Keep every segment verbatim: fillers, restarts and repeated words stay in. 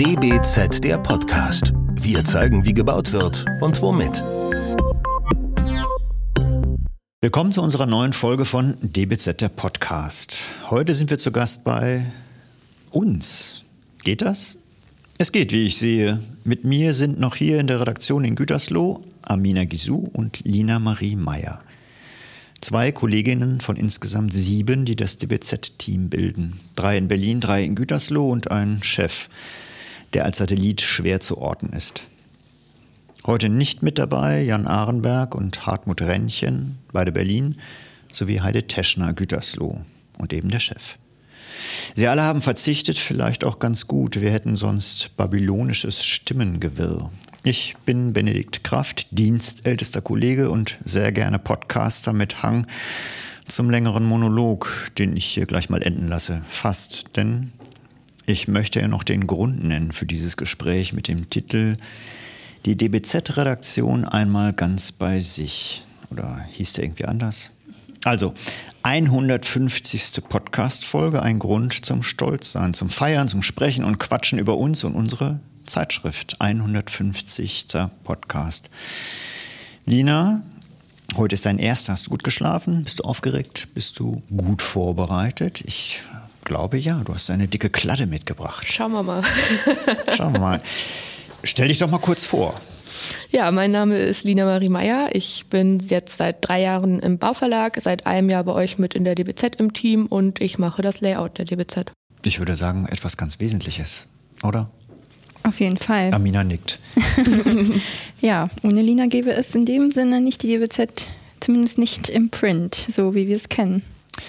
D B Z, der Podcast. Wir zeigen, wie gebaut wird und womit. Willkommen zu unserer neuen Folge von D B Z, der Podcast. Heute sind wir zu Gast bei uns. Geht das? Es geht, wie ich sehe. Mit mir sind noch hier in der Redaktion in Gütersloh Amina Gisou und Lina Marie Meyer. Zwei Kolleginnen von insgesamt sieben, die das D B Z-Team bilden. Drei in Berlin, drei in Gütersloh und ein Chef, der als Satellit schwer zu orten ist. Heute nicht mit dabei Jan Arenberg und Hartmut Rennchen, beide Berlin, sowie Heide Teschner, Gütersloh und eben der Chef. Sie alle haben verzichtet, vielleicht auch ganz gut. Wir hätten sonst babylonisches Stimmengewirr. Ich bin Benedikt Kraft, dienstältester Kollege und sehr gerne Podcaster mit Hang zum längeren Monolog, den ich hier gleich mal enden lasse. Fast, denn ich möchte ja noch den Grund nennen für dieses Gespräch mit dem Titel Die D B Z-Redaktion einmal ganz bei sich. Oder hieß der irgendwie anders? Also, hundertfünfzigste Podcast-Folge, ein Grund zum Stolzsein, zum Feiern, zum Sprechen und Quatschen über uns und unsere Zeitschrift. hundertfünfzigster Podcast. Lina, heute ist dein erster. Hast du gut geschlafen? Bist du aufgeregt? Bist du gut vorbereitet? Ich glaube ja, du hast eine dicke Kladde mitgebracht. Schauen wir mal. Schauen wir mal. Stell dich doch mal kurz vor. Ja, mein Name ist Lina Marie Meyer. Ich bin jetzt seit drei Jahren im Bauverlag, seit einem Jahr bei euch mit in der D B Z im Team und ich mache das Layout der D B Z. Ich würde sagen, etwas ganz Wesentliches, oder? Auf jeden Fall. Amina nickt. Ja, ohne Lina gäbe es in dem Sinne nicht die D B Z, zumindest nicht im Print, so wie wir es kennen.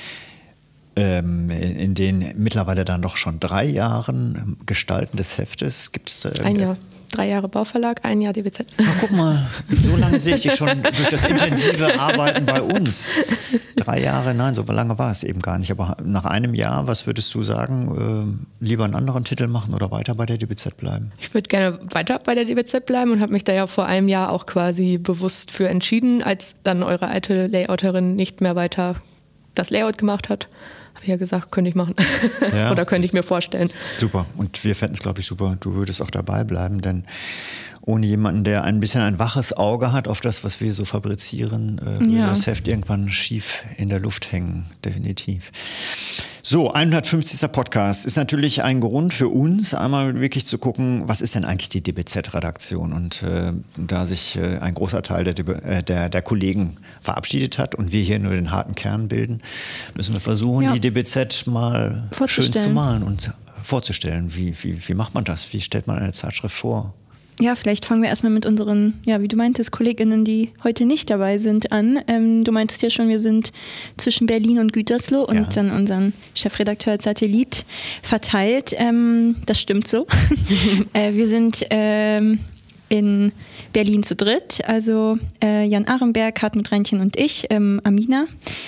Ähm, in den mittlerweile dann doch schon drei Jahren Gestalten des Heftes gibt es... Äh, ein Jahr. Drei Jahre Bauverlag, ein Jahr D B Z. Na, guck mal, so lange sehe ich dich schon durch das intensive Arbeiten bei uns. Drei Jahre, nein, so lange war es eben gar nicht. Aber nach einem Jahr, was würdest du sagen, äh, lieber einen anderen Titel machen oder weiter bei der D B Z bleiben? Ich würde gerne weiter bei der D B Z bleiben und habe mich da ja vor einem Jahr auch quasi bewusst für entschieden, als dann eure alte Layouterin nicht mehr weiter das Layout gemacht hat. Habe ich ja gesagt, könnte ich machen. Ja. Oder könnte ich mir vorstellen. Super. Und wir fänden es, glaube ich, super. Du würdest auch dabei bleiben, denn ohne jemanden, der ein bisschen ein waches Auge hat auf das, was wir so fabrizieren, äh, würde ja. das Heft irgendwann schief in der Luft hängen. Definitiv. So, hundertfünfzigster Podcast ist natürlich ein Grund für uns, einmal wirklich zu gucken, was ist denn eigentlich die D B Z-Redaktion? Und äh, da sich äh, ein großer Teil der, äh, der, der Kollegen verabschiedet hat und wir hier nur den harten Kern bilden, müssen wir versuchen, ja. die D B Z mal schön zu malen und vorzustellen. Wie, wie, wie macht man das? Wie stellt man eine Zeitschrift vor? Ja, vielleicht fangen wir erstmal mit unseren, ja, wie du meintest, Kolleginnen, die heute nicht dabei sind, an. Ähm, du meintest ja schon, wir sind zwischen Berlin und Gütersloh und ja. dann unseren Chefredakteur als Satellit verteilt. Ähm, das stimmt so. äh, wir sind ähm, in Berlin zu dritt, also äh, Jan Arenberg, Hartmut Rennchen und ich, ähm, Amina.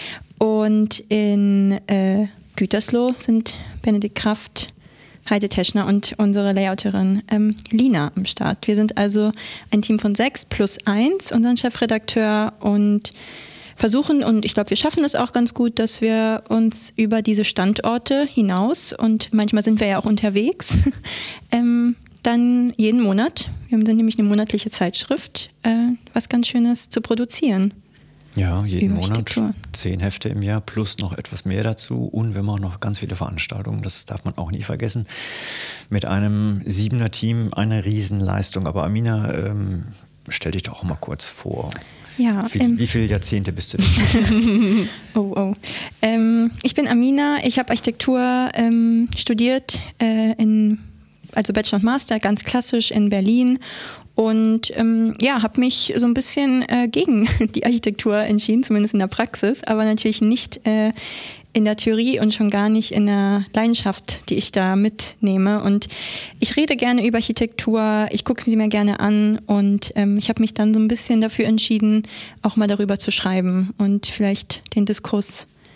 Und in äh, Gütersloh sind Benedikt Kraft, Heide Teschner und unsere Layouterin ähm, Lina am Start. Wir sind also ein Team von sechs plus eins, unseren Chefredakteur, und versuchen, und ich glaube, wir schaffen es auch ganz gut, dass wir uns über diese Standorte hinaus, und manchmal sind wir ja auch unterwegs, ähm, dann jeden Monat, wir haben dann nämlich eine monatliche Zeitschrift, äh, was ganz Schönes zu produzieren. Ja, jeden Monat zehn Hefte im Jahr plus noch etwas mehr dazu, und wir machen noch ganz viele Veranstaltungen, das darf man auch nie vergessen. Mit einem siebener Team eine Riesenleistung. Aber Amina, ähm, stell dich doch auch mal kurz vor. Ja, wie, ähm, wie viele Jahrzehnte bist du denn schon? oh, oh. Ähm, ich bin Amina, ich habe Architektur ähm, studiert, äh, in, also Bachelor und Master, ganz klassisch in Berlin. Und ähm, ja, habe mich so ein bisschen äh, gegen die Architektur entschieden, zumindest in der Praxis, aber natürlich nicht äh, in der Theorie und schon gar nicht in der Leidenschaft, die ich da mitnehme. Und ich rede gerne über Architektur, ich gucke sie mir gerne an, und ähm, ich habe mich dann so ein bisschen dafür entschieden, auch mal darüber zu schreiben und vielleicht den Diskurs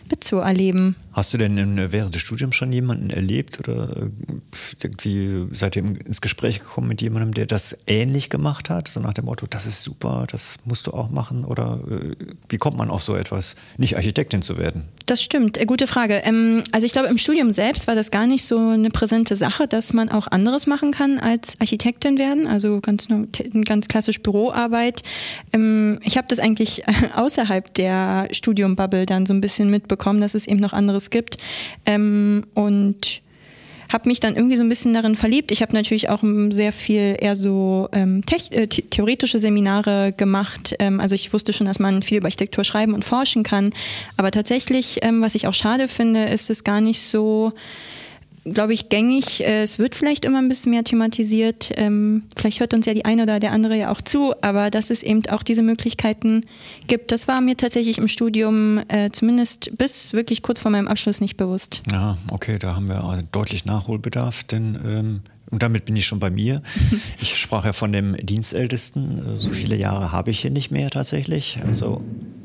mitzuerleben. Hast du denn während des Studiums schon jemanden erlebt oder irgendwie seid ihr ins Gespräch gekommen mit jemandem, der das ähnlich gemacht hat? So nach dem Motto, das ist super, das musst du auch machen? Oder wie kommt man auf so etwas, nicht Architektin zu werden? Das stimmt, gute Frage. Also ich glaube, im Studium selbst war das gar nicht so eine präsente Sache, dass man auch anderes machen kann als Architektin werden, also ganz, ganz klassisch Büroarbeit. Ich habe das eigentlich außerhalb der Studium-Bubble dann so ein bisschen mitbekommen, dass es eben noch anderes gibt ähm, und habe mich dann irgendwie so ein bisschen darin verliebt. Ich habe natürlich auch sehr viel eher so ähm, tech- äh, theoretische Seminare gemacht. Ähm, also ich wusste schon, dass man viel über Architektur schreiben und forschen kann. Aber tatsächlich, ähm, was ich auch schade finde, ist es gar nicht so, glaube ich, gängig. Es wird vielleicht immer ein bisschen mehr thematisiert. Ähm, vielleicht hört uns ja die eine oder der andere ja auch zu, aber dass es eben auch diese Möglichkeiten gibt, das war mir tatsächlich im Studium äh, zumindest bis wirklich kurz vor meinem Abschluss nicht bewusst. Ja, okay, da haben wir also deutlich Nachholbedarf, denn ähm, und damit bin ich schon bei mir. Ich sprach ja von dem Dienstältesten. So viele Jahre habe ich hier nicht mehr tatsächlich. Also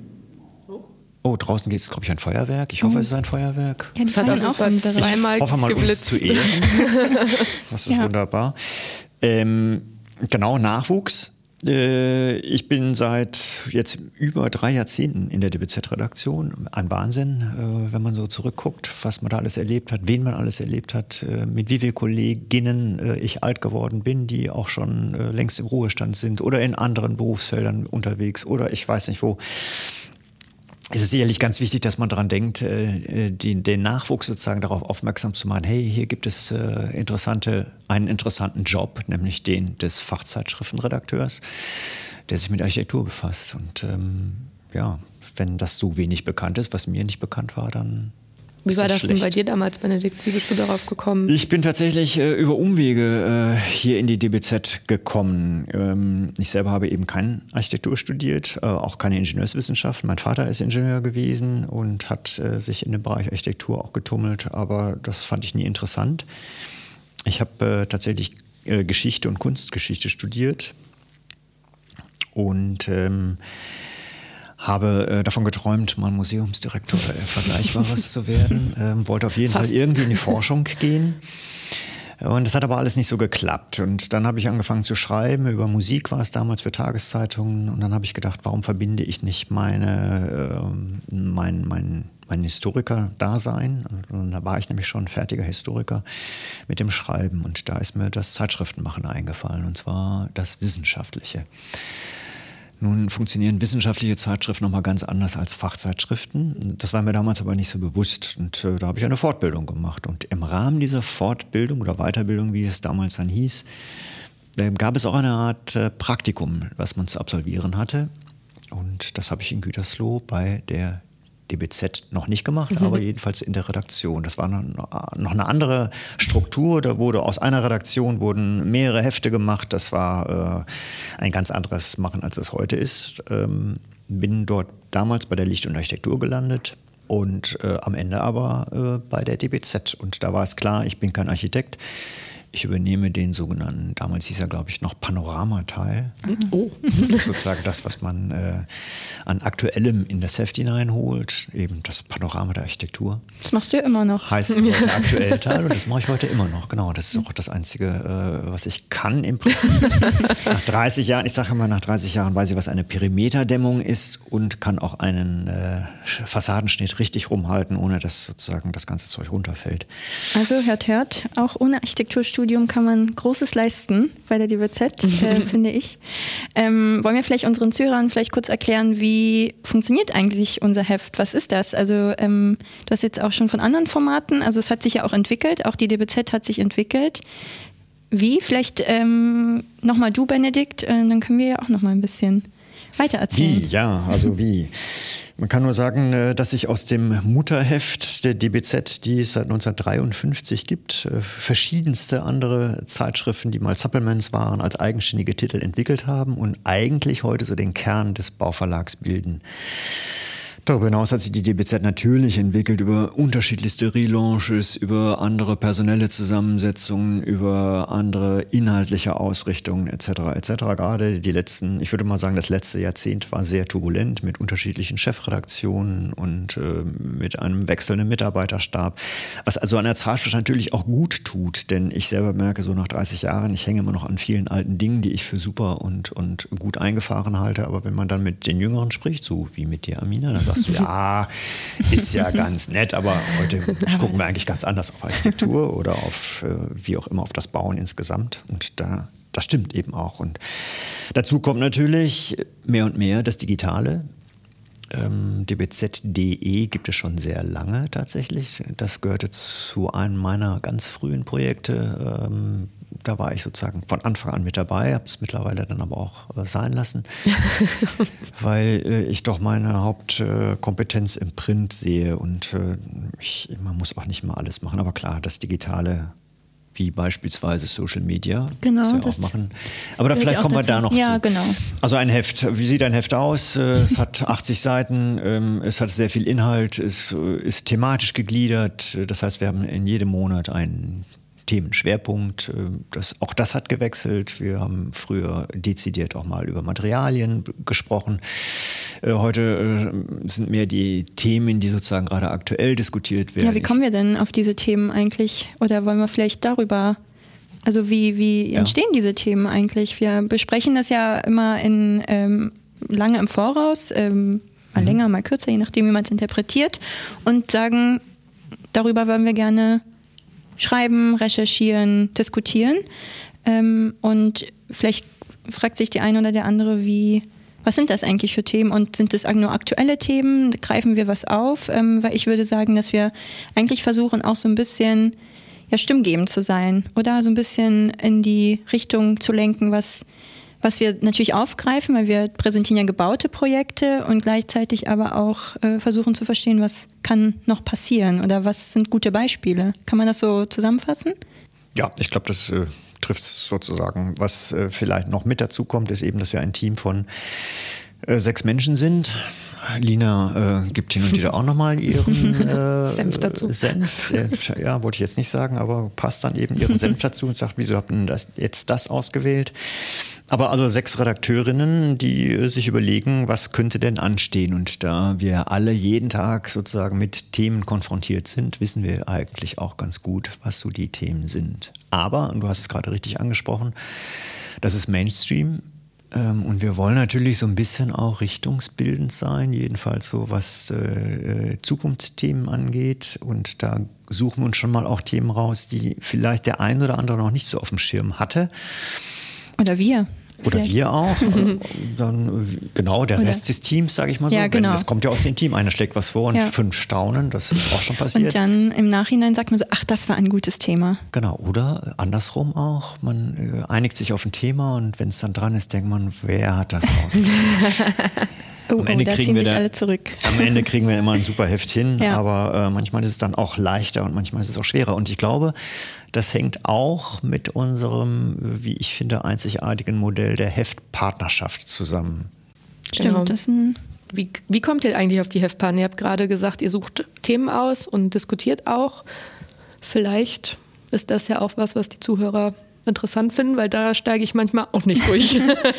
oh, draußen geht es, glaube ich, ein Feuerwerk. Ich hoffe, es ist ein Feuerwerk. Ja, das hat auch zweimal ich hoffe mal, geblitzt. uns zu ehren. Das ist ja wunderbar. Ähm, genau, Nachwuchs. Äh, ich bin seit jetzt über drei Jahrzehnten in der D B Z-Redaktion. Ein Wahnsinn, äh, wenn man so zurückguckt, was man da alles erlebt hat, wen man alles erlebt hat, äh, mit wie vielen Kolleginnen äh, ich alt geworden bin, die auch schon äh, längst im Ruhestand sind oder in anderen Berufsfeldern unterwegs oder ich weiß nicht wo. Es ist sicherlich ganz wichtig, dass man daran denkt, den, den Nachwuchs sozusagen darauf aufmerksam zu machen, hey, hier gibt es interessante, einen interessanten Job, nämlich den des Fachzeitschriftenredakteurs, der sich mit Architektur befasst. Und ähm, ja, wenn das so wenig bekannt ist, was mir nicht bekannt war, dann Wie war das schlecht. denn bei dir damals, Benedikt? Wie bist du darauf gekommen? Ich bin tatsächlich äh, über Umwege äh, hier in die D B Z gekommen. Ähm, ich selber habe eben keine Architektur studiert, äh, auch keine Ingenieurswissenschaften. Mein Vater ist Ingenieur gewesen und hat äh, sich in dem Bereich Architektur auch getummelt, aber das fand ich nie interessant. Ich habe äh, tatsächlich äh, Geschichte und Kunstgeschichte studiert und ähm, habe äh, davon geträumt, mal Museumsdirektor oder Vergleichbares zu werden. Ähm, wollte auf jeden Fast. Fall irgendwie in die Forschung gehen. Und das hat aber alles nicht so geklappt. Und dann habe ich angefangen zu schreiben. Über Musik war es damals für Tageszeitungen. Und dann habe ich gedacht, warum verbinde ich nicht meine, äh, mein, mein, mein Historiker-Dasein? Und da war ich nämlich schon fertiger Historiker mit dem Schreiben. Und da ist mir das Zeitschriftenmachen eingefallen. Und zwar das Wissenschaftliche. Nun funktionieren wissenschaftliche Zeitschriften nochmal ganz anders als Fachzeitschriften. Das war mir damals aber nicht so bewusst. Und äh, da habe ich eine Fortbildung gemacht. Und im Rahmen dieser Fortbildung oder Weiterbildung, wie es damals dann hieß, äh, gab es auch eine Art äh, Praktikum, was man zu absolvieren hatte. Und das habe ich in Gütersloh bei der D B Z noch nicht gemacht, mhm. aber jedenfalls in der Redaktion. Das war noch eine andere Struktur. Da wurde aus einer Redaktion wurden mehrere Hefte gemacht. Das war äh, ein ganz anderes Machen, als es heute ist. Ähm, bin dort damals bei der Licht und Architektur gelandet und äh, am Ende aber äh, bei der D B Z. Und da war es klar, ich bin kein Architekt. Ich übernehme den sogenannten, damals hieß er, glaube ich, noch Panoramateil. Oh. Das ist sozusagen das, was man äh, an Aktuellem in das Heft hineinholt, eben das Panorama der Architektur. Das machst du ja immer noch. Heißt heute der aktuelle Teil und das mache ich heute immer noch. Genau, das ist auch das Einzige, äh, was ich kann im Prinzip. Nach dreißig Jahren, ich sage immer, nach dreißig Jahren weiß ich, was eine Perimeterdämmung ist und kann auch einen äh, Fassadenschnitt richtig rumhalten, ohne dass sozusagen das ganze Zeug runterfällt. Also hört, hört, auch ohne Architekturstudium kann man Großes leisten bei der D B Z, äh, finde ich. Ähm, wollen wir vielleicht unseren Zuhörern vielleicht kurz erklären, wie funktioniert eigentlich unser Heft? Was ist das? Also ähm, du hast jetzt auch schon von anderen Formaten, also es hat sich ja auch entwickelt, auch die D B Z hat sich entwickelt. Wie? Vielleicht ähm, nochmal du, Benedikt, äh, dann können wir ja auch nochmal ein bisschen weiter erzählen. Wie? Ja, also wie? Man kann nur sagen, dass sich aus dem Mutterheft der D B Z, die es seit neunzehnhundertdreiundfünfzig gibt, verschiedenste andere Zeitschriften, die mal Supplements waren, als eigenständige Titel entwickelt haben und eigentlich heute so den Kern des Bauverlags bilden. Darüber hinaus hat sich die D B Z natürlich entwickelt über unterschiedlichste Relaunches, über andere personelle Zusammensetzungen, über andere inhaltliche Ausrichtungen et cetera et cetera. Gerade die letzten, ich würde mal sagen, das letzte Jahrzehnt war sehr turbulent mit unterschiedlichen Chefredaktionen und äh, mit einem wechselnden Mitarbeiterstab. Was also an der Zeitschrift natürlich auch gut tut, denn ich selber merke so nach dreißig Jahren, ich hänge immer noch an vielen alten Dingen, die ich für super und, und gut eingefahren halte. Aber wenn man dann mit den Jüngeren spricht, so wie mit dir, Amina, dann sagst du, ja, ist ja ganz nett, aber heute gucken wir eigentlich ganz anders auf Architektur oder auf, äh, wie auch immer, auf das Bauen insgesamt. Und da, das stimmt eben auch. Und dazu kommt natürlich mehr und mehr das Digitale. Ähm, D B Z punkt de gibt es schon sehr lange tatsächlich. Das gehörte zu einem meiner ganz frühen Projekte. Ähm, Da war ich sozusagen von Anfang an mit dabei, habe es mittlerweile dann aber auch äh, sein lassen, weil äh, ich doch meine Hauptkompetenz äh, im Print sehe und äh, ich, man muss auch nicht mal alles machen. Aber klar, das Digitale, wie beispielsweise Social Media, genau, das wir das auch machen. Aber da vielleicht kommen wir da noch ja, zu. Genau. Also ein Heft, wie sieht ein Heft aus? Es hat achtzig Seiten, es hat sehr viel Inhalt, es ist thematisch gegliedert. Das heißt, wir haben in jedem Monat einen Themenschwerpunkt. Das, auch das hat gewechselt. Wir haben früher dezidiert auch mal über Materialien gesprochen. Heute sind mehr die Themen, die sozusagen gerade aktuell diskutiert werden. Ja, wie kommen wir denn auf diese Themen eigentlich? Oder wollen wir vielleicht darüber, also wie, wie entstehen ja. diese Themen eigentlich? Wir besprechen das ja immer in ähm, lange im Voraus, ähm, mal mhm. länger, mal kürzer, je nachdem, wie man es interpretiert, und sagen, darüber wollen wir gerne schreiben, recherchieren, diskutieren. Ähm, und vielleicht fragt sich die eine oder der andere, wie, was sind das eigentlich für Themen und sind das nur aktuelle Themen? Greifen wir was auf? Ähm, weil ich würde sagen, dass wir eigentlich versuchen, auch so ein bisschen ja, stimmgebend zu sein oder so ein bisschen in die Richtung zu lenken, was, was wir natürlich aufgreifen, weil wir präsentieren ja gebaute Projekte und gleichzeitig aber auch äh, versuchen zu verstehen, was kann noch passieren oder was sind gute Beispiele. Kann man das so zusammenfassen? Ja, ich glaube, das äh, trifft es sozusagen. Was äh, vielleicht noch mit dazu kommt, ist eben, dass wir ein Team von äh, sechs Menschen sind. Lina äh, gibt hin und wieder auch nochmal ihren äh, Senf dazu. Senf. Äh, ja, wollte ich jetzt nicht sagen, aber passt dann eben ihren Senf dazu und sagt, wieso habt ihr das, jetzt das ausgewählt? Aber also sechs Redakteurinnen, die äh, sich überlegen, was könnte denn anstehen? Und da wir alle jeden Tag sozusagen mit Themen konfrontiert sind, wissen wir eigentlich auch ganz gut, was so die Themen sind. Aber, und du hast es gerade richtig angesprochen, das ist Mainstream. Und wir wollen natürlich so ein bisschen auch richtungsbildend sein, jedenfalls so was äh, Zukunftsthemen angeht. Und da suchen wir uns schon mal auch Themen raus, die vielleicht der ein oder andere noch nicht so auf dem Schirm hatte. Oder wir. Oder Vielleicht. wir auch. Dann, genau, der Oder? Rest des Teams, sage ich mal so. Ja, genau. Wenn, das kommt ja aus dem Team. Einer schlägt was vor und ja. fünf staunen. Das ist auch schon passiert. Und dann im Nachhinein sagt man so, ach, das war ein gutes Thema. Genau, oder andersrum auch. Man äh, einigt sich auf ein Thema und wenn es dann dran ist, denkt man, wer hat das ausgesucht? Oh, am, Ende oh, da kriegen ziehen wir sich da, alle zurück. am Ende kriegen wir immer ein super Heft hin, ja. aber äh, manchmal ist es dann auch leichter und manchmal ist es auch schwerer. Und ich glaube, das hängt auch mit unserem, wie ich finde, einzigartigen Modell der Heftpartnerschaft zusammen. Stimmt, Genau. das ist ein Wie, wie kommt ihr eigentlich auf die Heftpartner? Ihr habt gerade gesagt, ihr sucht Themen aus und diskutiert auch. Vielleicht ist das ja auch was, was die Zuhörer interessant finden, weil da steige ich manchmal auch nicht durch.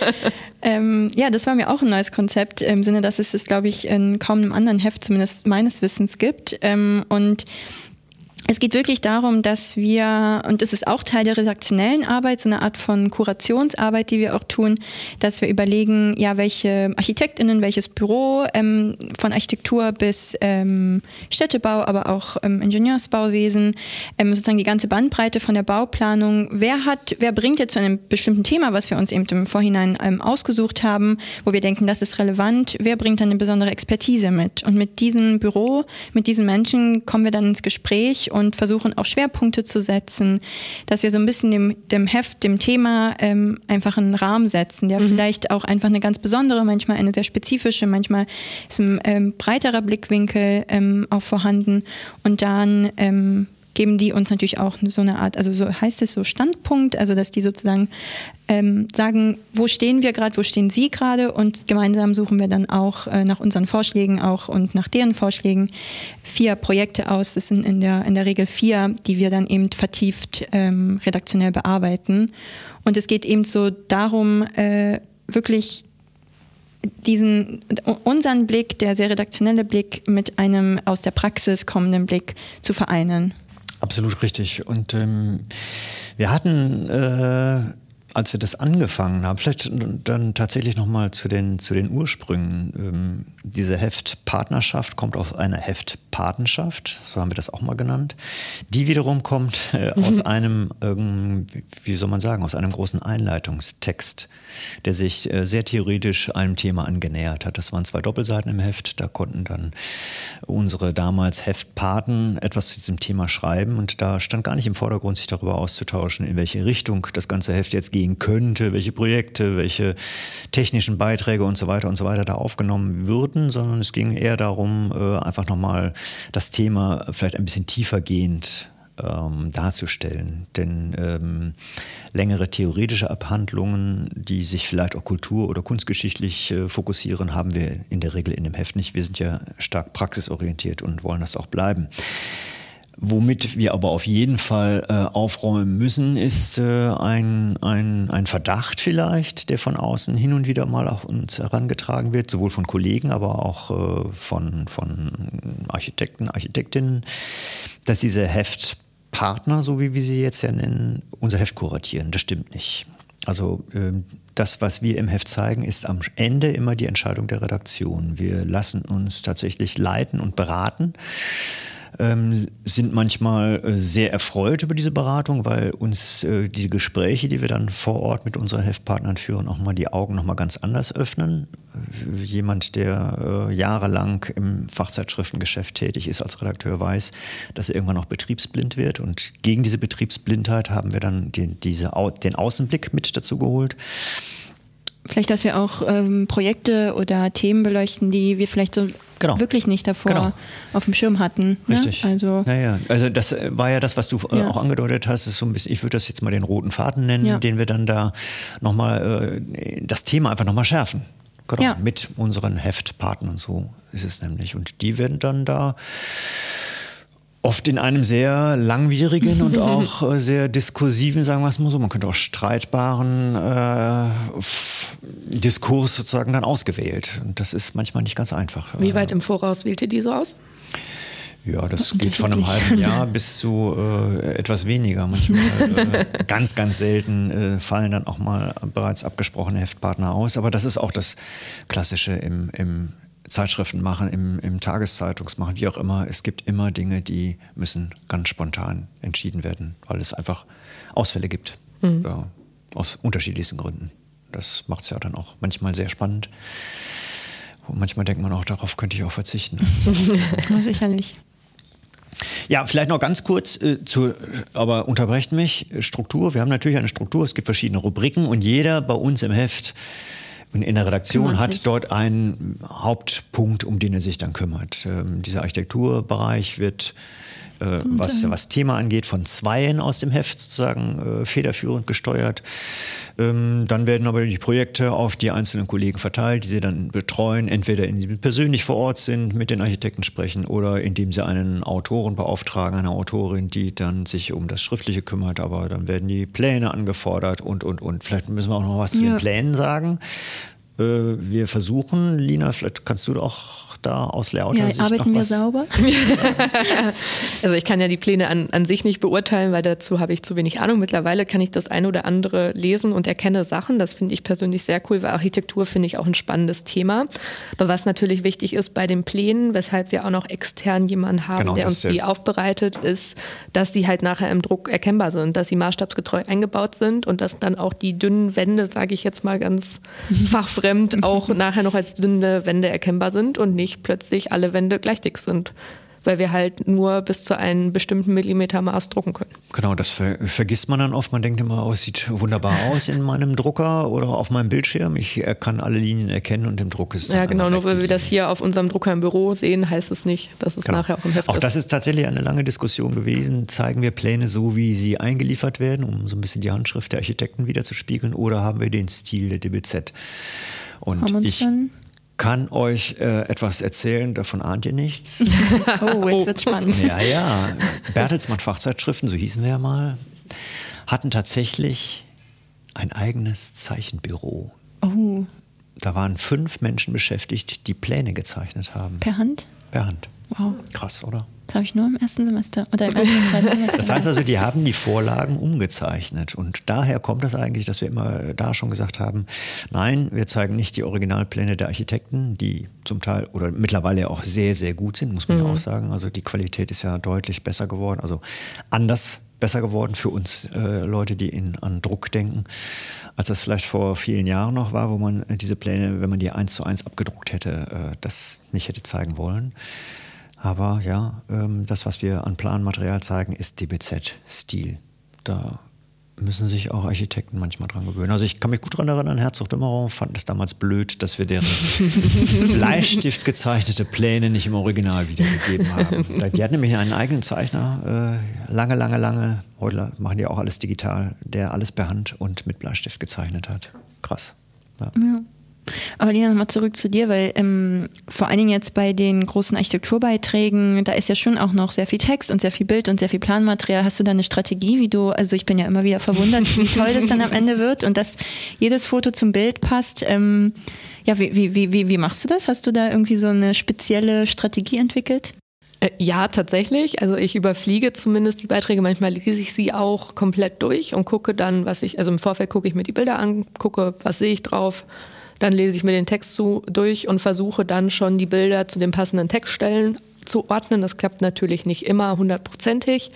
ähm, ja, das war mir auch ein neues Konzept, im Sinne, dass es es, glaube ich, in kaum einem anderen Heft, zumindest meines Wissens, gibt. Ähm, und es geht wirklich darum, dass wir, und das ist auch Teil der redaktionellen Arbeit, so eine Art von Kurationsarbeit, die wir auch tun, dass wir überlegen, ja, welche ArchitektInnen, welches Büro, ähm, von Architektur bis ähm, Städtebau, aber auch ähm, Ingenieursbauwesen, ähm, sozusagen die ganze Bandbreite von der Bauplanung. Wer hat, wer bringt jetzt zu einem bestimmten Thema, was wir uns eben im Vorhinein ähm, ausgesucht haben, wo wir denken, das ist relevant, wer bringt dann eine besondere Expertise mit? Und mit diesem Büro, mit diesen Menschen kommen wir dann ins Gespräch und versuchen auch Schwerpunkte zu setzen, dass wir so ein bisschen dem, dem Heft, dem Thema ähm, einfach einen Rahmen setzen, der mhm. vielleicht auch einfach eine ganz besondere, manchmal eine sehr spezifische, manchmal ist ein ähm, breiterer Blickwinkel ähm, auch vorhanden und dann ähm, geben die uns natürlich auch so eine Art, also so heißt es so Standpunkt, also dass die sozusagen ähm, sagen, wo stehen wir gerade, wo stehen sie gerade und gemeinsam suchen wir dann auch äh, nach unseren Vorschlägen auch und nach deren Vorschlägen vier Projekte aus. Das sind in der, in der Regel vier, die wir dann eben vertieft ähm, redaktionell bearbeiten. Und es geht eben so darum, äh, wirklich diesen, unseren Blick, der sehr redaktionelle Blick, mit einem aus der Praxis kommenden Blick zu vereinen. Absolut richtig. Und ähm, wir hatten, äh, als wir das angefangen haben, vielleicht dann tatsächlich nochmal zu den, zu den Ursprüngen. Ähm, diese Heftpartnerschaft kommt aus einer Heftpatenschaft, so haben wir das auch mal genannt. Die wiederum kommt äh, aus einem, ähm, wie soll man sagen, aus einem großen Einleitungstext, der sich äh, sehr theoretisch einem Thema angenähert hat. Das waren zwei Doppelseiten im Heft, da konnten dann unsere damals Heftpaten etwas zu diesem Thema schreiben und da stand gar nicht im Vordergrund, sich darüber auszutauschen, in welche Richtung das ganze Heft jetzt gehen könnte, welche Projekte, welche technischen Beiträge und so weiter und so weiter da aufgenommen würden, sondern es ging eher darum, äh, einfach nochmal das Thema vielleicht ein bisschen tiefergehend ähm, darzustellen. Denn ähm, längere theoretische Abhandlungen, die sich vielleicht auch kultur- oder kunstgeschichtlich äh, fokussieren, haben wir in der Regel in dem Heft nicht. Wir sind ja stark praxisorientiert und wollen das auch bleiben. Womit wir aber auf jeden Fall äh, aufräumen müssen, ist äh, ein, ein, ein Verdacht vielleicht, der von außen hin und wieder mal auf uns herangetragen wird, sowohl von Kollegen, aber auch äh, von, von Architekten, Architektinnen, dass diese Heftpartner, so wie wir sie jetzt ja nennen, unser Heft kuratieren. Das stimmt nicht. Also äh, das, was wir im Heft zeigen, ist am Ende immer die Entscheidung der Redaktion. Wir lassen uns tatsächlich leiten und beraten. Ähm, sind manchmal äh, sehr erfreut über diese Beratung, weil uns äh, diese Gespräche, die wir dann vor Ort mit unseren Heftpartnern führen, auch mal die Augen noch mal ganz anders öffnen. Äh, jemand, der äh, jahrelang im Fachzeitschriftengeschäft tätig ist als Redakteur, weiß, dass er irgendwann auch betriebsblind wird. Und gegen diese Betriebsblindheit haben wir dann die, diese, Au- den Außenblick mit dazu geholt. Vielleicht, dass wir auch ähm, Projekte oder Themen beleuchten, die wir vielleicht so genau. wirklich nicht davor genau. auf dem Schirm hatten. Richtig. Ne? Also, naja, also das war ja das, was du äh, ja. auch angedeutet hast. Ist so ein bisschen, ich würde das jetzt mal den roten Faden nennen, ja. den wir dann da nochmal äh, das Thema einfach nochmal schärfen. Genau, ja. mit unseren Heftpartnern, so ist es nämlich. Und die werden dann da oft in einem sehr langwierigen und auch sehr diskursiven, sagen wir es mal so, man könnte auch streitbaren äh, f- Diskurs sozusagen dann ausgewählt. Und das ist manchmal nicht ganz einfach. Wie weit im Voraus wählt ihr die so aus? Ja, das geht von einem halben Jahr bis zu äh, etwas weniger. Manchmal äh, ganz, ganz selten äh, fallen dann auch mal bereits abgesprochene Heftpartner aus. Aber das ist auch das Klassische im, im Zeitschriften machen, im, im Tageszeitungsmachen, wie auch immer. Es gibt immer Dinge, die müssen ganz spontan entschieden werden, weil es einfach Ausfälle gibt. Mhm. Ja, aus unterschiedlichsten Gründen. Das macht es ja dann auch manchmal sehr spannend. Und manchmal denkt man auch, darauf könnte ich auch verzichten. Ja, sicherlich. Ja, vielleicht noch ganz kurz, äh, zu, aber unterbrecht mich, Struktur. Wir haben natürlich eine Struktur, es gibt verschiedene Rubriken und jeder bei uns im Heft und in der Redaktion hat dort einen Hauptpunkt, um den er sich dann kümmert. Ähm, dieser Architekturbereich wird, äh, was, was Thema angeht, von Zweien aus dem Heft sozusagen äh, federführend gesteuert. Ähm, dann werden aber die Projekte auf die einzelnen Kollegen verteilt, die sie dann betreuen, entweder indem sie persönlich vor Ort sind, mit den Architekten sprechen oder indem sie einen Autoren beauftragen, eine Autorin, die dann sich um das Schriftliche kümmert. Aber dann werden die Pläne angefordert und, und, und. Vielleicht müssen wir auch noch was zu ja. den Plänen sagen. Wir versuchen, Lina, vielleicht kannst du auch da aus Layouter-Sicht ja, arbeiten noch wir was... sauber? Also ich kann ja die Pläne an, an sich nicht beurteilen, weil dazu habe ich zu wenig Ahnung. Mittlerweile kann ich das eine oder andere lesen und erkenne Sachen. Das finde ich persönlich sehr cool, weil Architektur finde ich auch ein spannendes Thema. Aber was natürlich wichtig ist bei den Plänen, weshalb wir auch noch extern jemanden haben, genau, der uns die aufbereitet, ist, dass sie halt nachher im Druck erkennbar sind, dass sie maßstabsgetreu eingebaut sind und dass dann auch die dünnen Wände, sage ich jetzt mal ganz fachfremd, auch nachher noch als dünne Wände erkennbar sind und nicht plötzlich alle Wände gleich dick sind. weil wir halt nur bis zu einem bestimmten Millimeter Maß drucken können. Genau, das ver- vergisst man dann oft. Man denkt immer, oh, es sieht wunderbar aus in meinem Drucker oder auf meinem Bildschirm. Ich kann alle Linien erkennen und im Druck ist es Ja, genau, nur weil wir Linie. das hier auf unserem Drucker im Büro sehen, heißt es nicht, dass es Genau. nachher auch im Heft Auch ist. das ist tatsächlich eine lange Diskussion gewesen. Zeigen wir Pläne so, wie sie eingeliefert werden, um so ein bisschen die Handschrift der Architekten wiederzuspiegeln, oder haben wir den Stil der D B Z? Und Haben uns ich schon- kann euch äh, etwas erzählen, davon ahnt ihr nichts. Oh, jetzt wird's spannend. Ja, ja. Bertelsmann Fachzeitschriften, so hießen wir ja mal, hatten tatsächlich ein eigenes Zeichenbüro. Oh, Da waren fünf Menschen beschäftigt, die Pläne gezeichnet haben. per Hand? Per Hand. Wow. Krass, oder? Das habe ich nur im ersten Semester oder im ersten und zweiten Semester. Das heißt also, die haben die Vorlagen umgezeichnet. Und daher kommt es eigentlich, dass wir immer da schon gesagt haben, nein, wir zeigen nicht die Originalpläne der Architekten, die zum Teil oder mittlerweile auch sehr, sehr gut sind, muss man ja auch sagen. Also die Qualität ist ja deutlich besser geworden, also anders besser geworden für uns äh, Leute, die in, an Druck denken, als das vielleicht vor vielen Jahren noch war, wo man äh, diese Pläne, wenn man die eins zu eins abgedruckt hätte, äh, das nicht hätte zeigen wollen. Aber ja, ähm, das, was wir an Planmaterial zeigen, ist D B Z-Stil. Da müssen sich auch Architekten manchmal dran gewöhnen. Also ich kann mich gut daran erinnern, Herzog Dümmerow fand es damals blöd, dass wir deren Bleistift gezeichnete Pläne nicht im Original wiedergegeben haben. Die hatten nämlich einen eigenen Zeichner, äh, lange, lange, lange, heute machen die auch alles digital, der alles per Hand und mit Bleistift gezeichnet hat. Krass. Ja. Ja. Aber Lina, nochmal zurück zu dir, weil ähm, vor allen Dingen jetzt bei den großen Architekturbeiträgen, da ist ja schon auch noch sehr viel Text und sehr viel Bild und sehr viel Planmaterial. Hast du da eine Strategie, wie du, also ich bin ja immer wieder verwundert, wie toll das dann am Ende wird und dass jedes Foto zum Bild passt. Ähm, ja, wie, wie, wie, wie machst du das? Hast du da irgendwie so eine spezielle Strategie entwickelt? Ja, tatsächlich. Also ich überfliege zumindest die Beiträge. Manchmal lese ich sie auch komplett durch und gucke dann, was ich, also im Vorfeld gucke ich mir die Bilder an, gucke, was sehe ich drauf. Dann lese ich mir den Text zu, durch und versuche dann schon die Bilder zu den passenden Textstellen zu ordnen. Das klappt natürlich nicht immer hundertprozentig.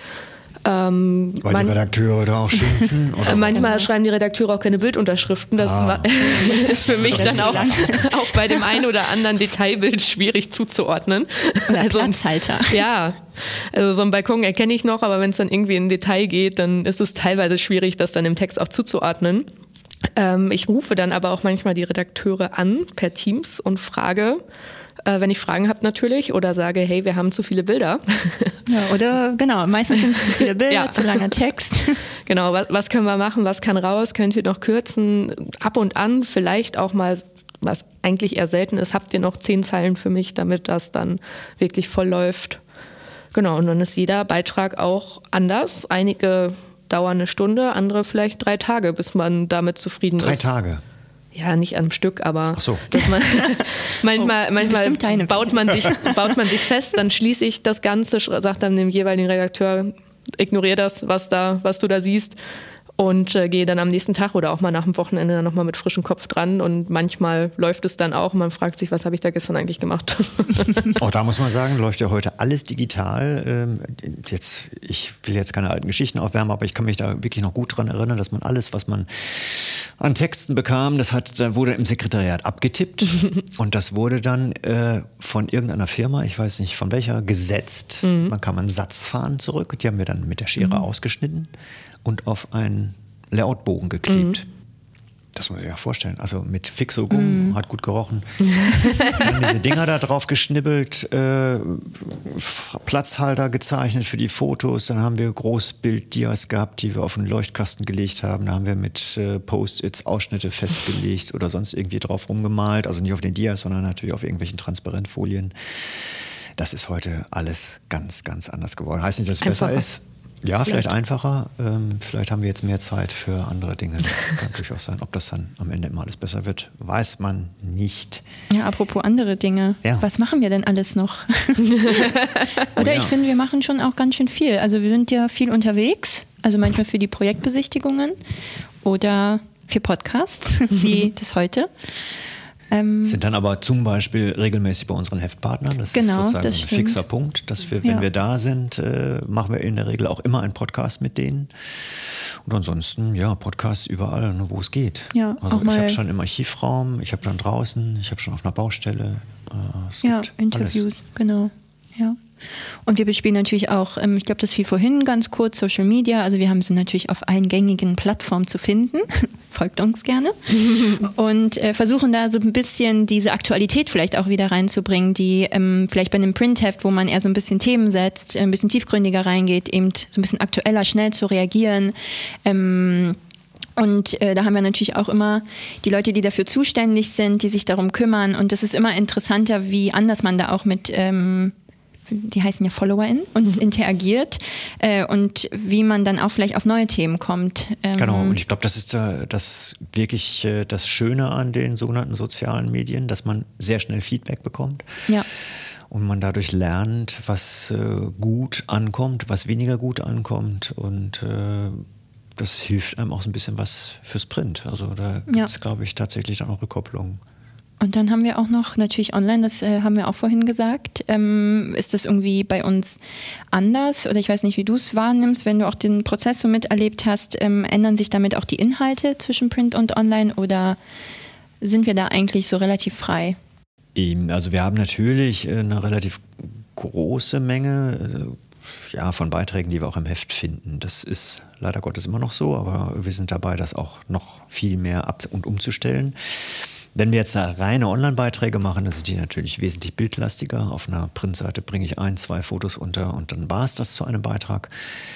Ähm, Weil man, die Redakteure da auch schimpfen? Oder? manchmal schreiben die Redakteure auch keine Bildunterschriften. Das Ah. war, ist für mich dann auch, auch bei dem einen oder anderen Detailbild schwierig zuzuordnen. Oder Also, Platzhalter. ja, also so einen Balkon erkenne ich noch, aber wenn es dann irgendwie in Detail geht, dann ist es teilweise schwierig, das dann im Text auch zuzuordnen. Ähm, ich rufe dann aber auch manchmal die Redakteure an per Teams und frage, äh, wenn ich Fragen habe natürlich, oder sage, hey, wir haben zu viele Bilder. Ja, oder genau, meistens sind es zu viele Bilder, Ja. zu langer Text. Genau, was, was können wir machen, was kann raus, könnt ihr noch kürzen, ab und an vielleicht auch mal, was eigentlich eher selten ist, habt ihr noch zehn Zeilen für mich, damit das dann wirklich voll läuft. Genau, und dann ist jeder Beitrag auch anders. Einige dauern eine Stunde, andere vielleicht drei Tage, bis man damit zufrieden Drei ist. Tage. Ja, nicht am Stück, aber Ach so. dass man manchmal, Oh, manchmal bestimmt deine. baut man sich, baut man sich fest, dann schließe ich das Ganze, sagt dann dem jeweiligen Redakteur, ignoriere das, was da, was du da siehst, und äh, gehe dann am nächsten Tag oder auch mal nach dem Wochenende dann nochmal mit frischem Kopf dran, und manchmal läuft es dann auch und man fragt sich, was habe ich da gestern eigentlich gemacht? Auch da muss man sagen, läuft ja heute alles digital. Ähm, jetzt, ich will jetzt keine alten Geschichten aufwärmen, aber ich kann mich da wirklich noch gut dran erinnern, dass man alles, was man an Texten bekam, das hat, dann wurde im Sekretariat abgetippt und das wurde dann äh, von irgendeiner Firma, ich weiß nicht von welcher, gesetzt. Mhm. Man kam einen Satzfaden zurück, die haben wir dann mit der Schere mhm. ausgeschnitten und auf einen Layoutbogen geklebt. Mhm. Das muss ich ja vorstellen. Also mit Fixogum, mm. hat gut gerochen. Wir haben diese Dinger da drauf geschnibbelt, äh, Platzhalter gezeichnet für die Fotos. Dann haben wir Großbild-Dias gehabt, die wir auf den Leuchtkasten gelegt haben. Da haben wir mit äh, Post-its Ausschnitte festgelegt oder sonst irgendwie drauf rumgemalt. Also nicht auf den Dias, sondern natürlich auf irgendwelchen Transparentfolien. Das ist heute alles ganz, ganz anders geworden. Heißt nicht, dass es Einfacher. besser ist. Ja, vielleicht, vielleicht einfacher. Ähm, vielleicht haben wir jetzt mehr Zeit für andere Dinge. Das kann durchaus sein. Ob das dann am Ende immer alles besser wird, weiß man nicht. Ja, apropos andere Dinge. Ja. Was machen wir denn alles noch? Oder oh, ja. ich finde, wir machen schon auch ganz schön viel. Also wir sind ja viel unterwegs. Also manchmal für die Projektbesichtigungen oder für Podcasts, wie das heute. Ähm, sind dann aber zum Beispiel regelmäßig bei unseren Heftpartnern. Das genau, ist sozusagen das ein stimmt. fixer Punkt, dass wir, wenn ja. wir da sind, äh, machen wir in der Regel auch immer einen Podcast mit denen. Und ansonsten, ja, Podcasts überall, ne, wo es geht. Ja, also auch ich habe schon im Archivraum, ich habe schon draußen, ich habe schon auf einer Baustelle. Äh, es ja, gibt Interviews, alles. genau. Ja. Und wir bespielen natürlich auch, ähm, ich glaube, das fiel vorhin ganz kurz, Social Media. Also wir haben sie natürlich auf allen gängigen Plattformen zu finden. Folgt uns gerne. Und äh, versuchen da so ein bisschen diese Aktualität vielleicht auch wieder reinzubringen, die ähm, vielleicht bei einem Printheft, wo man eher so ein bisschen Themen setzt, ein bisschen tiefgründiger reingeht, eben so ein bisschen aktueller, schnell zu reagieren. Ähm, Und äh, da haben wir natürlich auch immer die Leute, die dafür zuständig sind, die sich darum kümmern. Und es ist immer interessanter, wie anders man da auch mit, ähm, die heißen ja FollowerInnen, und mhm. interagiert äh, und wie man dann auch vielleicht auf neue Themen kommt. Ähm genau, und ich glaube, das ist äh, das wirklich äh, das Schöne an den sogenannten sozialen Medien, dass man sehr schnell Feedback bekommt. Ja. Und man dadurch lernt, was äh, gut ankommt, was weniger gut ankommt und äh, das hilft einem auch so ein bisschen was fürs Print. Also da gibt es, ja. glaube ich, tatsächlich dann auch Rückkopplungen. Und dann haben wir auch noch natürlich online, das äh, haben wir auch vorhin gesagt. Ähm, ist das irgendwie bei uns anders? Oder ich weiß nicht, wie du es wahrnimmst, wenn du auch den Prozess so miterlebt hast. Ähm, ändern sich damit auch die Inhalte zwischen Print und Online oder sind wir da eigentlich so relativ frei? Also wir haben natürlich eine relativ große Menge ja, von Beiträgen, die wir auch im Heft finden. Das ist leider Gottes immer noch so, aber wir sind dabei, das auch noch viel mehr ab- und umzustellen. Wenn wir jetzt da reine Online-Beiträge machen, dann sind die natürlich wesentlich bildlastiger. Auf einer Printseite bringe ich ein, zwei Fotos unter und dann war es das zu einem Beitrag.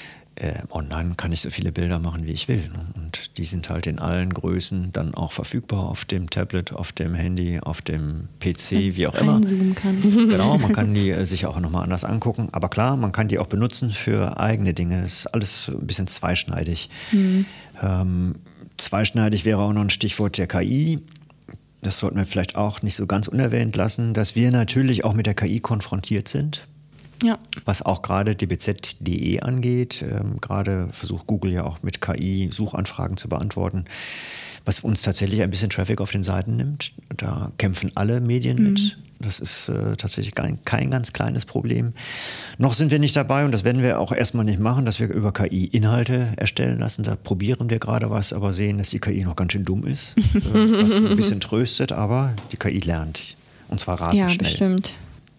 Äh, online kann ich so viele Bilder machen, wie ich will. Ne? Und die sind halt in allen Größen dann auch verfügbar auf dem Tablet, auf dem Handy, auf dem P C, wie auch immer. Reinzoomen kann. Genau, man kann die äh, sich auch nochmal anders angucken. Aber klar, man kann die auch benutzen für eigene Dinge. Das ist alles ein bisschen zweischneidig. Mhm. Ähm, zweischneidig wäre auch noch ein Stichwort der K I. Das sollten wir vielleicht auch nicht so ganz unerwähnt lassen, dass wir natürlich auch mit der K I konfrontiert sind. Ja. Was auch gerade d b z punkt d e angeht. Ähm, gerade versucht Google ja auch mit K I Suchanfragen zu beantworten, was uns tatsächlich ein bisschen Traffic auf den Seiten nimmt. Da kämpfen alle Medien mhm. mit. Das ist äh, tatsächlich kein, kein ganz kleines Problem. Noch sind wir nicht dabei und das werden wir auch erstmal nicht machen, dass wir über K I Inhalte erstellen lassen. Da probieren wir gerade was, aber sehen, dass die K I noch ganz schön dumm ist. äh, was ein bisschen tröstet, aber die K I lernt. Und zwar rasend ja, schnell. Ja, bestimmt.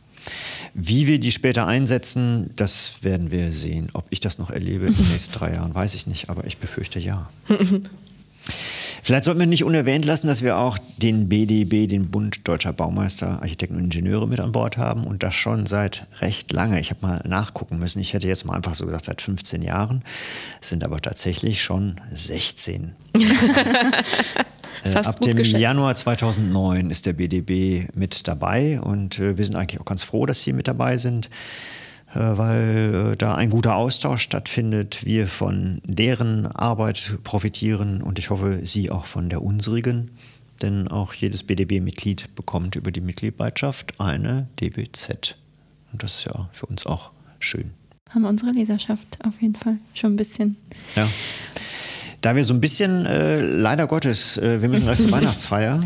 Wie wir die später einsetzen, das werden wir sehen. Ob ich das noch erlebe in den nächsten drei Jahren, weiß ich nicht, aber ich befürchte ja. Vielleicht sollten wir nicht unerwähnt lassen, dass wir auch den B D B, den Bund Deutscher Baumeister, Architekten und Ingenieure mit an Bord haben und das schon seit recht lange. Ich habe mal nachgucken müssen. Ich hätte jetzt mal einfach so gesagt, seit fünfzehn Jahren. Es sind aber tatsächlich schon sechzehn. Fast Ab gut dem geschätzt. Januar zweitausendneun ist der B D B mit dabei und äh, wir sind eigentlich auch ganz froh, dass Sie mit dabei sind, äh, weil äh, da ein guter Austausch stattfindet. Wir von deren Arbeit profitieren und ich hoffe, Sie auch von der unsrigen, denn auch jedes B D B-Mitglied bekommt über die Mitgliedschaft eine D B Z. Und das ist ja für uns auch schön. Haben unsere Leserschaft auf jeden Fall schon ein bisschen. Ja. Da wir so ein bisschen, äh, leider Gottes, äh, wir müssen gleich zur Weihnachtsfeier.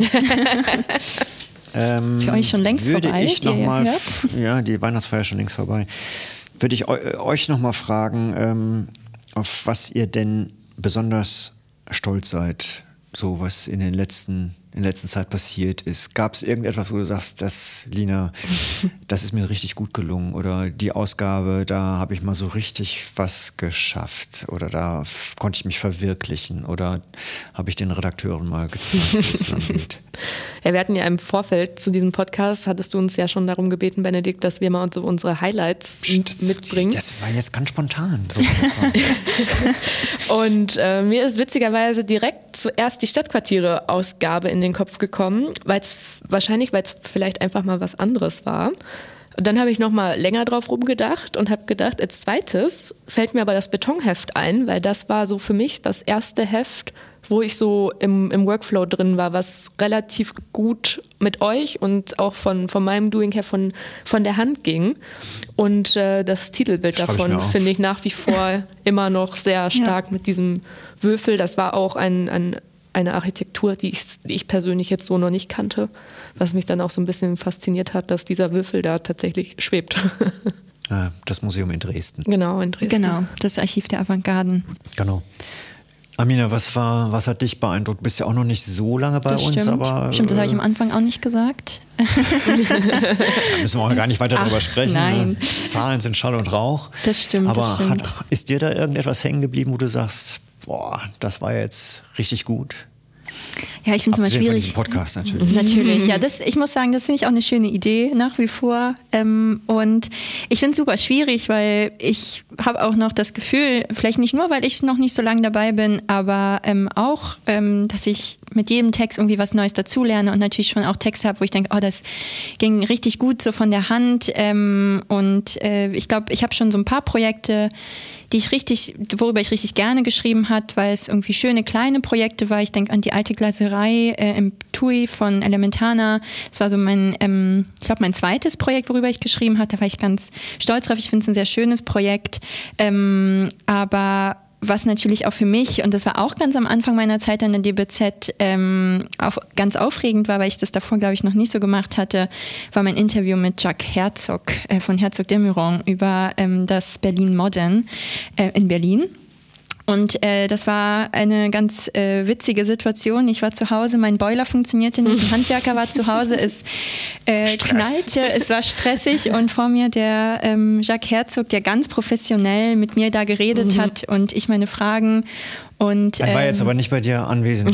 ähm, Für euch schon längst würde vorbei, ich noch die ihr mal, hört. ja, die Weihnachtsfeier ist schon längst vorbei. Würde ich eu- euch noch mal fragen, ähm, auf was ihr denn besonders stolz seid, so was in den letzten in letzter Zeit passiert ist. Gab es irgendetwas, wo du sagst, das, Lina, das ist mir richtig gut gelungen oder die Ausgabe, da habe ich mal so richtig was geschafft oder da f- konnte ich mich verwirklichen oder habe ich den Redakteuren mal gezeigt, wo es lang geht? Ja, wir hatten ja im Vorfeld zu diesem Podcast, hattest du uns ja schon darum gebeten, Benedikt, dass wir mal uns so unsere Highlights Psst, mitbringen. Das war jetzt ganz spontan. So kann ich sagen. Und äh, mir ist witzigerweise direkt zuerst die Stadtquartiere-Ausgabe in den Kopf gekommen, weil's, wahrscheinlich, weil es vielleicht einfach mal was anderes war. Und dann habe ich noch mal länger drauf rumgedacht und habe gedacht, als zweites fällt mir aber das Betonheft ein, weil das war so für mich das erste Heft, wo ich so im, im Workflow drin war, was relativ gut mit euch und auch von, von meinem Doing her von, von der Hand ging. Und äh, das Titelbild Schreib ich davon mir auf. finde ich nach wie vor immer noch sehr stark ja. mit diesem Würfel. Das war auch ein, ein eine Architektur, die ich, die ich persönlich jetzt so noch nicht kannte, was mich dann auch so ein bisschen fasziniert hat, dass dieser Würfel da tatsächlich schwebt. Das Museum in Dresden. Genau, in Dresden. Genau, das Archiv der Avantgarden. Genau. Amina, was war, was hat dich beeindruckt? Du bist ja auch noch nicht so lange bei das uns, stimmt. aber. Stimmt, das äh, habe ich am Anfang auch nicht gesagt. Da müssen wir auch gar nicht weiter Ach, drüber sprechen. Nein. Zahlen sind Schall und Rauch. Das stimmt, Aber das stimmt. Hat, ist dir da irgendetwas hängen geblieben, wo du sagst, boah, das war jetzt richtig gut? Ja, ich finde es immer Abgesehen von schwierig. diesem Podcast natürlich. Natürlich, ja. Das, ich muss sagen, das finde ich auch eine schöne Idee nach wie vor. Ähm, und ich finde es super schwierig, weil ich habe auch noch das Gefühl, vielleicht nicht nur, weil ich noch nicht so lange dabei bin, aber ähm, auch, ähm, dass ich mit jedem Text irgendwie was Neues dazulerne und natürlich schon auch Texte habe, wo ich denke, oh, das ging richtig gut so von der Hand. Ähm, und äh, ich glaube, ich habe schon so ein paar Projekte, die ich richtig, worüber ich richtig gerne geschrieben hat, weil es irgendwie schöne kleine Projekte war. Ich denke an die alte Glaserei äh, im Tui von Elementana. Das war so mein, ähm, ich glaube, mein zweites Projekt, worüber ich geschrieben habe. Da war ich ganz stolz drauf. Ich finde es ein sehr schönes Projekt. Ähm, aber was natürlich auch für mich, und das war auch ganz am Anfang meiner Zeit an der D B Z, ähm, auf, ganz aufregend war, weil ich das davor, glaube ich, noch nicht so gemacht hatte, war mein Interview mit Jacques Herzog äh, von Herzog de Meuron über ähm, das Berlin Modern äh, in Berlin. Und äh, das war eine ganz äh, witzige Situation. Ich war zu Hause, mein Boiler funktionierte nicht, ein Handwerker war zu Hause, es äh, knallte, es war stressig und vor mir der ähm, Jacques Herzog, der ganz professionell mit mir da geredet mhm. hat und ich meine Fragen. Und, er war ähm, jetzt aber nicht bei dir anwesend.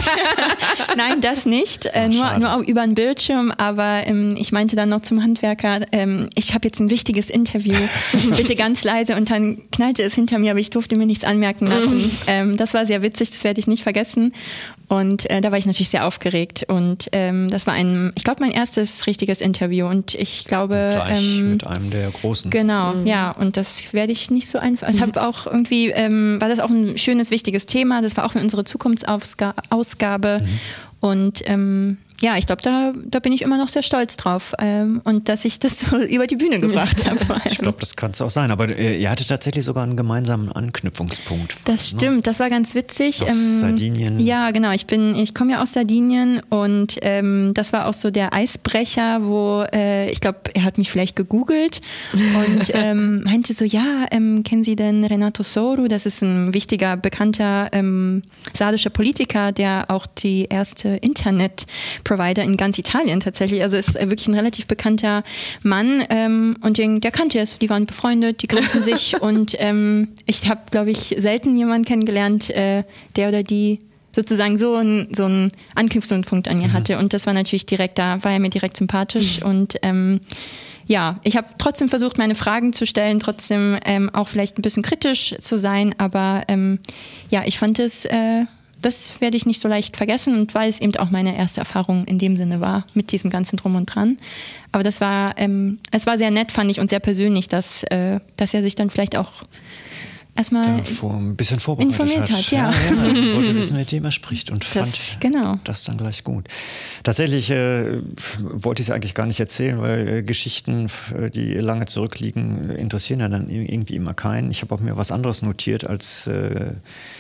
Nein, das nicht, äh, nur, nur über einen Bildschirm, aber ähm, ich meinte dann noch zum Handwerker, ähm, ich habe jetzt ein wichtiges Interview, bitte ganz leise, und dann knallte es hinter mir, aber ich durfte mir nichts anmerken lassen. ähm, das war sehr witzig, das werde ich nicht vergessen. Und äh, da war ich natürlich sehr aufgeregt. Und ähm, das war ein, ich glaube, mein erstes richtiges Interview. Und ich glaube. Gleich ähm, mit einem der Großen. Genau, mhm. ja. Und das werde ich nicht so einfach. Ich habe auch irgendwie, ähm, war das auch ein schönes, wichtiges Thema. Das war auch für unsere Zukunftsausgabe. Mhm. Und ähm, ja, ich glaube, da, da bin ich immer noch sehr stolz drauf. Ähm, und dass ich das so über die Bühne gebracht habe. Ich glaube, das kann es auch sein. Aber äh, ihr hattet tatsächlich sogar einen gemeinsamen Anknüpfungspunkt. Das stimmt, ne? Das war ganz witzig. Aus ähm, Sardinien. Ja, genau. Ich bin, ich komme ja aus Sardinien und ähm, das war auch so der Eisbrecher, wo äh, ich glaube, er hat mich vielleicht gegoogelt und ähm, meinte so, ja, ähm, kennen Sie denn Renato Soro? Das ist ein wichtiger, bekannter ähm, sardischer Politiker, der auch die erste Internet Provider in ganz Italien tatsächlich. Also ist wirklich ein relativ bekannter Mann ähm, und den, der kannte es. Die waren befreundet, die kannten sich und ähm, ich habe, glaube ich, selten jemanden kennengelernt, äh, der oder die sozusagen so einen so einen Anknüpfungspunkt an mir mhm. hatte. Und das war natürlich direkt, da war er mir direkt sympathisch mhm. und ähm, ja, ich habe trotzdem versucht, meine Fragen zu stellen, trotzdem ähm, auch vielleicht ein bisschen kritisch zu sein, aber ähm, ja, ich fand es äh, das werde ich nicht so leicht vergessen und weil es eben auch meine erste Erfahrung in dem Sinne war, mit diesem ganzen Drum und Dran. Aber das war, ähm, es war sehr nett, fand ich, und sehr persönlich, dass, äh, dass er sich dann vielleicht auch erstmal ein bisschen vorbereitet informiert hat. hat. Ja. Ja, ja, ich wollte wissen, mit dem er spricht und das, fand genau. das dann gleich gut. Tatsächlich äh, wollte ich es eigentlich gar nicht erzählen, weil äh, Geschichten, die lange zurückliegen, interessieren ja dann irgendwie immer keinen. Ich habe auch mir was anderes notiert als äh,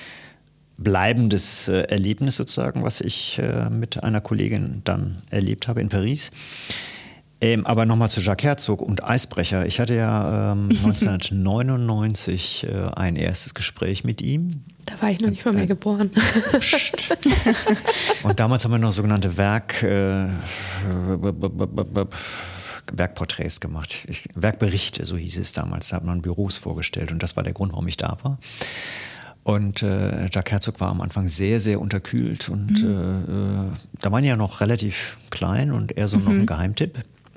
bleibendes äh, Erlebnis sozusagen, was ich äh, mit einer Kollegin dann erlebt habe in Paris. Ähm, aber nochmal zu Jacques Herzog und Eisbrecher. Ich hatte ja ähm, neunzehnhundertneunundneunzig äh, ein erstes Gespräch mit ihm. Da war ich noch nicht mal mehr geboren. Psst. Und damals haben wir noch sogenannte Werk, äh, Werkporträts gemacht. Ich, Werkberichte, so hieß es damals. Da hat man Büros vorgestellt und das war der Grund, warum ich da war. Und äh, Jacques Herzog war am Anfang sehr, sehr unterkühlt und mhm. äh, da waren ja noch relativ klein und eher so mhm. noch ein Geheimtipp.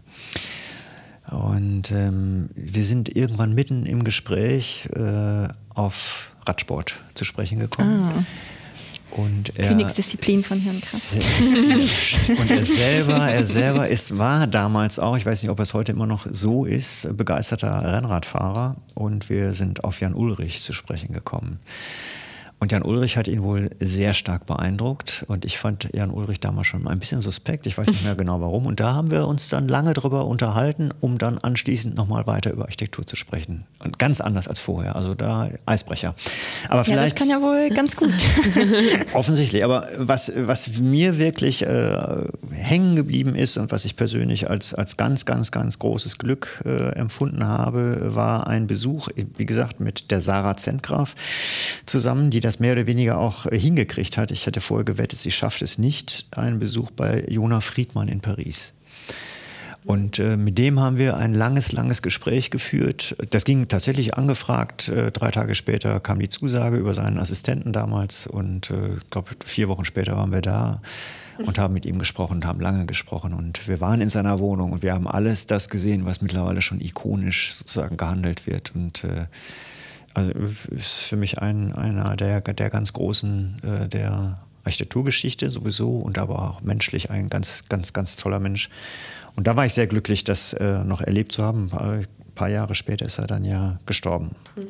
Und ähm, wir sind irgendwann mitten im Gespräch äh, auf Radsport zu sprechen gekommen. Ah. Und er Königsdisziplin von Herrn Kraft. Und er selber, er selber ist, war damals auch, ich weiß nicht, ob es heute immer noch so ist, begeisterter Rennradfahrer. Und wir sind auf Jan Ullrich zu sprechen gekommen. Und Jan Ullrich hat ihn wohl sehr stark beeindruckt. Und ich fand Jan Ullrich damals schon ein bisschen suspekt. Ich weiß nicht mehr genau warum. Und da haben wir uns dann lange drüber unterhalten, um dann anschließend nochmal weiter über Architektur zu sprechen. Und ganz anders als vorher. Also da Eisbrecher. Aber vielleicht, ja, das kann ja wohl ganz gut. Offensichtlich. Aber was, was mir wirklich äh, hängen geblieben ist und was ich persönlich als, als ganz, ganz, ganz großes Glück äh, empfunden habe, war ein Besuch, wie gesagt, mit der Sarah Zentgraf zusammen, die das mehr oder weniger auch hingekriegt hat. Ich hatte vorher gewettet, sie schafft es nicht. Einen Besuch bei Jona Friedmann in Paris. Und äh, mit dem haben wir ein langes, langes Gespräch geführt. Das ging tatsächlich angefragt. Äh, drei Tage später kam die Zusage über seinen Assistenten damals. Und ich äh, glaube, vier Wochen später waren wir da und haben mit ihm gesprochen und haben lange gesprochen. Und wir waren in seiner Wohnung und wir haben alles das gesehen, was mittlerweile schon ikonisch sozusagen gehandelt wird. Und äh, also ist für mich ein, einer der, der ganz großen äh, der Architekturgeschichte sowieso und aber auch menschlich ein ganz, ganz, ganz toller Mensch. Und da war ich sehr glücklich, das äh, noch erlebt zu haben. Ein paar, paar Jahre später ist er dann ja gestorben.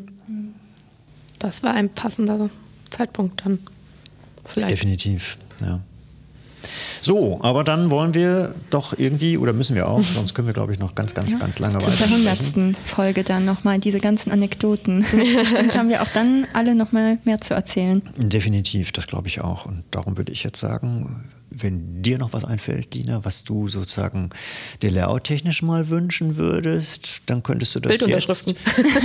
Das war ein passender Zeitpunkt dann. Vielleicht. Definitiv, ja. So, aber dann wollen wir doch irgendwie, oder müssen wir auch, sonst können wir, glaube ich, noch ganz, ganz, ja, ganz lange weiter. Zur hundertsten Folge dann nochmal diese ganzen Anekdoten. Bestimmt haben wir auch dann alle nochmal mehr zu erzählen. Definitiv, das glaube ich auch. Und darum würde ich jetzt sagen, wenn dir noch was einfällt, Dina, was du sozusagen dir layout-technisch mal wünschen würdest, dann könntest du das Bildunterschriften.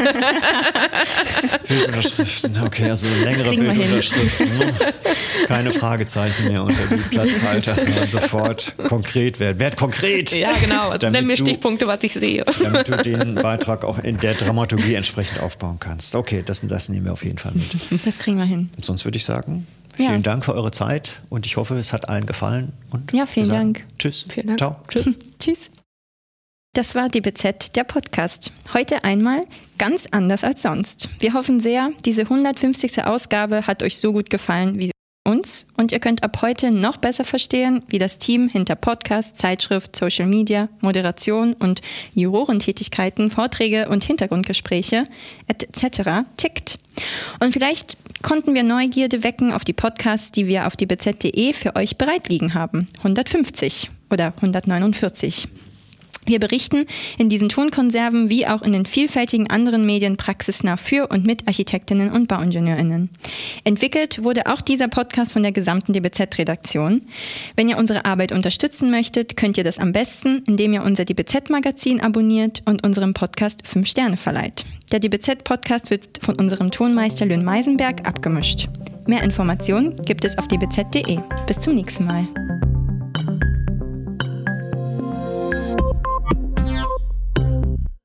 jetzt... Bildunterschriften, okay, also längere Bildunterschriften. Ne? Keine Fragezeichen mehr unter die Platzhalter, sondern sofort konkret werden. Werd konkret! Ja, genau. Also nenn mir Stichpunkte, was ich sehe. Damit du den Beitrag auch in der Dramaturgie entsprechend aufbauen kannst. Okay, das und das nehmen wir auf jeden Fall mit. Das kriegen wir hin. Und sonst würde ich sagen... Vielen ja. Dank für eure Zeit und ich hoffe, es hat allen gefallen. Und ja, vielen sagen, Dank. Tschüss. Vielen Dank. Ciao. Tschüss. Tschüss. Das war D B Z, der Podcast. Heute einmal ganz anders als sonst. Wir hoffen sehr, diese hundertfünfzigste Ausgabe hat euch so gut gefallen wie uns und ihr könnt ab heute noch besser verstehen, wie das Team hinter Podcast, Zeitschrift, Social Media, Moderation und Jurorentätigkeiten, Vorträge und Hintergrundgespräche et cetera tickt. Und vielleicht konnten wir Neugierde wecken auf die Podcasts, die wir auf d b z punkt d e für euch bereit liegen haben. hundertfünfzig oder hundertneunundvierzig. Wir berichten in diesen Tonkonserven wie auch in den vielfältigen anderen Medien praxisnah für und mit Architektinnen und BauingenieurInnen. Entwickelt wurde auch dieser Podcast von der gesamten D B Z-Redaktion. Wenn ihr unsere Arbeit unterstützen möchtet, könnt ihr das am besten, indem ihr unser D B Z-Magazin abonniert und unserem Podcast fünf Sterne verleiht. Der D B Z-Podcast wird von unserem Tonmeister Lynn Meisenberg abgemischt. Mehr Informationen gibt es auf d b z punkt d e. Bis zum nächsten Mal.